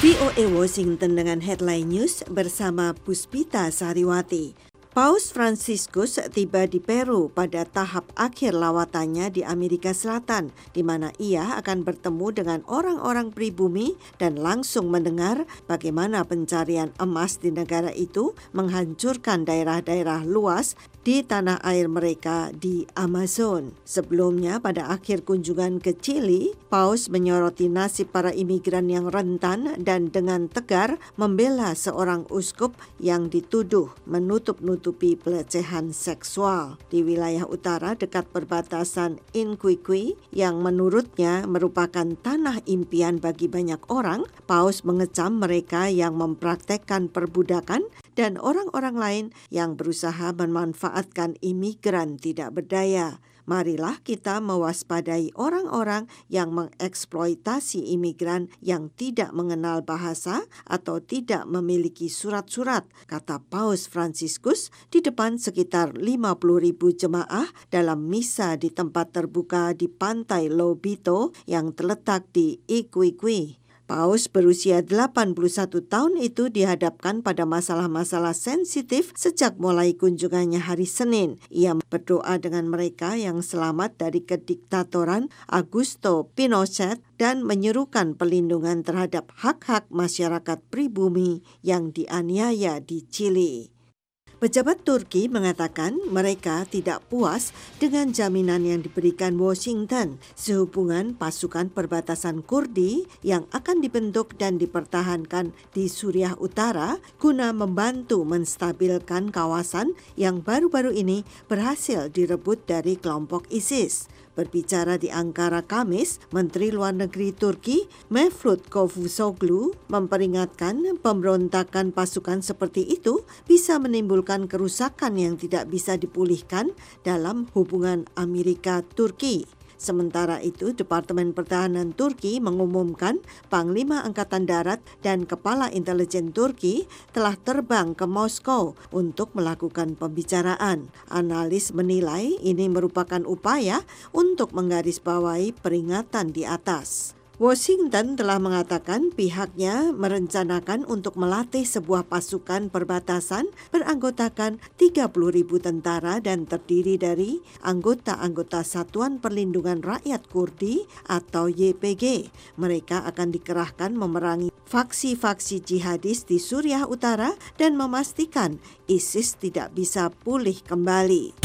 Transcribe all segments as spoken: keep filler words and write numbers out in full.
V O A Washington dengan headline news bersama Puspita Sariwati. Paus Fransiskus tiba di Peru pada tahap akhir lawatannya di Amerika Selatan, di mana ia akan bertemu dengan orang-orang pribumi dan langsung mendengar bagaimana pencarian emas di negara itu menghancurkan daerah-daerah luas di tanah air mereka di Amazon. Sebelumnya, pada akhir kunjungan ke Chili, Paus menyoroti nasib para imigran yang rentan dan dengan tegar membela seorang uskup yang dituduh menutup-nutupi pelecehan seksual di wilayah utara dekat perbatasan Inquiqui yang menurutnya merupakan tanah impian bagi banyak orang. Paus mengecam mereka yang mempraktekkan perbudakan dan orang-orang lain yang berusaha memanfaatkan imigran tidak berdaya. Marilah kita mewaspadai orang-orang yang mengeksploitasi imigran yang tidak mengenal bahasa atau tidak memiliki surat-surat, kata Paus Fransiskus di depan sekitar lima puluh ribu jemaah dalam misa di tempat terbuka di pantai Lobito yang terletak di Iquiqui. Paus berusia delapan puluh satu tahun itu dihadapkan pada masalah-masalah sensitif sejak mulai kunjungannya hari Senin. Ia berdoa dengan mereka yang selamat dari kediktatoran Augusto Pinochet dan menyerukan pelindungan terhadap hak-hak masyarakat pribumi yang dianiaya di Chili. Pejabat Turki mengatakan mereka tidak puas dengan jaminan yang diberikan Washington sehubungan pasukan perbatasan Kurdi yang akan dibentuk dan dipertahankan di Suriah Utara guna membantu menstabilkan kawasan yang baru-baru ini berhasil direbut dari kelompok ISIS. Berbicara di Ankara Kamis, Menteri Luar Negeri Turki Mevlut Cavusoglu memperingatkan pemberontakan pasukan seperti itu bisa menimbulkan kerusakan yang tidak bisa dipulihkan dalam hubungan Amerika-Turki. Sementara itu, Departemen Pertahanan Turki mengumumkan Panglima Angkatan Darat dan Kepala Intelijen Turki telah terbang ke Moskow untuk melakukan pembicaraan. Analis menilai ini merupakan upaya untuk menggarisbawahi peringatan di atas. Washington telah mengatakan pihaknya merencanakan untuk melatih sebuah pasukan perbatasan beranggotakan tiga puluh ribu tentara dan terdiri dari anggota-anggota Satuan Perlindungan Rakyat Kurdi atau Y P G. Mereka akan dikerahkan memerangi faksi-faksi jihadis di Suriah Utara dan memastikan ISIS tidak bisa pulih kembali.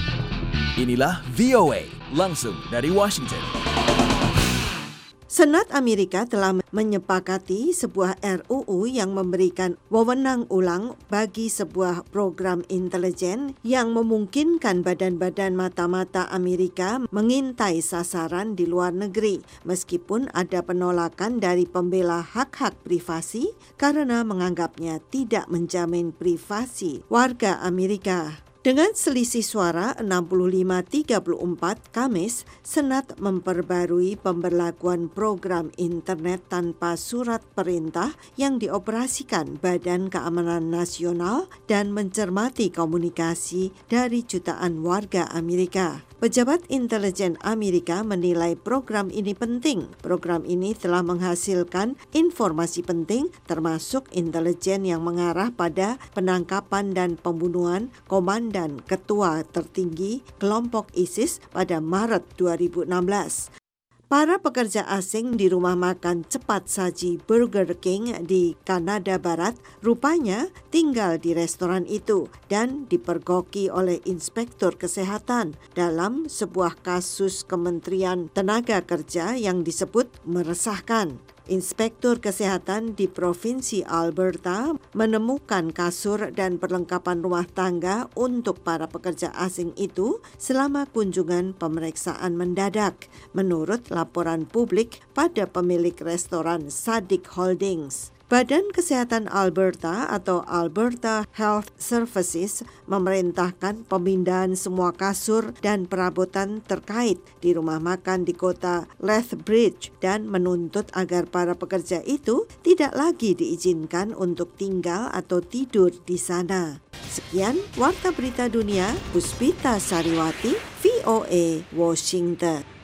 Inilah V O A langsung dari Washington. Senat Amerika telah menyepakati sebuah R U U yang memberikan wewenang ulang bagi sebuah program intelijen yang memungkinkan badan-badan mata-mata Amerika mengintai sasaran di luar negeri, meskipun ada penolakan dari pembela hak-hak privasi karena menganggapnya tidak menjamin privasi warga Amerika. Dengan selisih suara enam puluh lima tiga puluh empat Kamis, Senat memperbarui pemberlakuan program internet tanpa surat perintah yang dioperasikan Badan Keamanan Nasional dan mencermati komunikasi dari jutaan warga Amerika. Pejabat intelijen Amerika menilai program ini penting. Program ini telah menghasilkan informasi penting termasuk intelijen yang mengarah pada penangkapan dan pembunuhan komandan ketua tertinggi kelompok ISIS pada Maret dua ribu enam belas. Para pekerja asing di rumah makan cepat saji Burger King di Kanada Barat rupanya tinggal di restoran itu dan dipergoki oleh inspektur kesehatan dalam sebuah kasus Kementerian Tenaga Kerja yang disebut meresahkan. Inspektur Kesehatan di Provinsi Alberta menemukan kasur dan perlengkapan rumah tangga untuk para pekerja asing itu selama kunjungan pemeriksaan mendadak, menurut laporan publik pada pemilik restoran Sadik Holdings. Badan Kesehatan Alberta atau Alberta Health Services memerintahkan pemindahan semua kasur dan perabotan terkait di rumah makan di kota Lethbridge dan menuntut agar para pekerja itu tidak lagi diizinkan untuk tinggal atau tidur di sana. Sekian Warta Berita Dunia, Puspita Sariwati, V O A, Washington.